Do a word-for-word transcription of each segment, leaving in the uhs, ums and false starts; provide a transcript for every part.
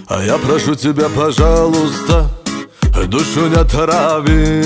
А я прошу тебя, пожалуйста, душу не трави.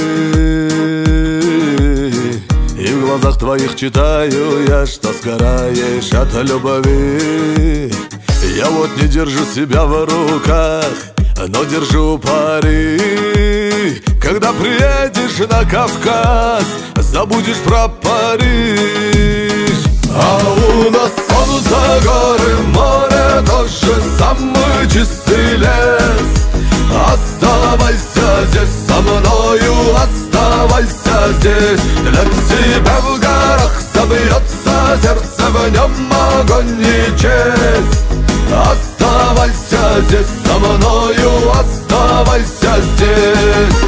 И в глазах твоих читаю я, что сгораешь от любви. Я вот не держу себя в руках, но держу пари. Когда приедешь на Кавказ, забудешь про Париж. А у нас солнце, горы, море, тоже самый чистый лес. Оставайся здесь со мною, оставайся здесь. Для тебя в горах забьется сердце, в нем огонь и честь. Оставайся здесь со мною, оставайся здесь.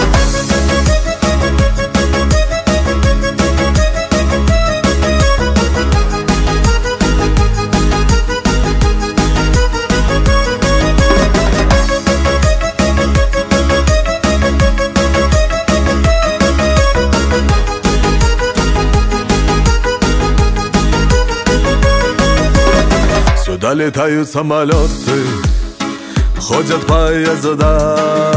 Сюда летают самолеты, ходят поезда.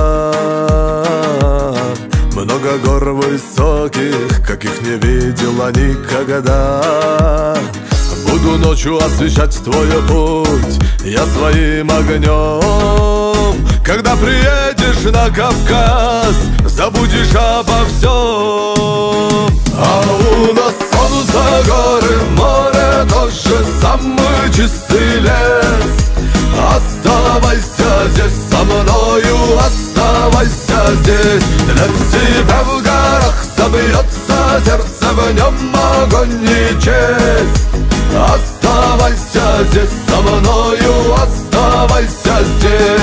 Много гор высоких, каких не видела никогда. Буду ночью освещать твой путь я своим огнем. Когда приедешь на Кавказ, забудешь обо всем. А у нас солнце, горы, море, тоже самый чистый лес. Оставайся здесь со мною, оставайся здесь. Для тебя в горах забьется сердце, в нем огонь и честь. Оставайся здесь со мною, оставайся здесь.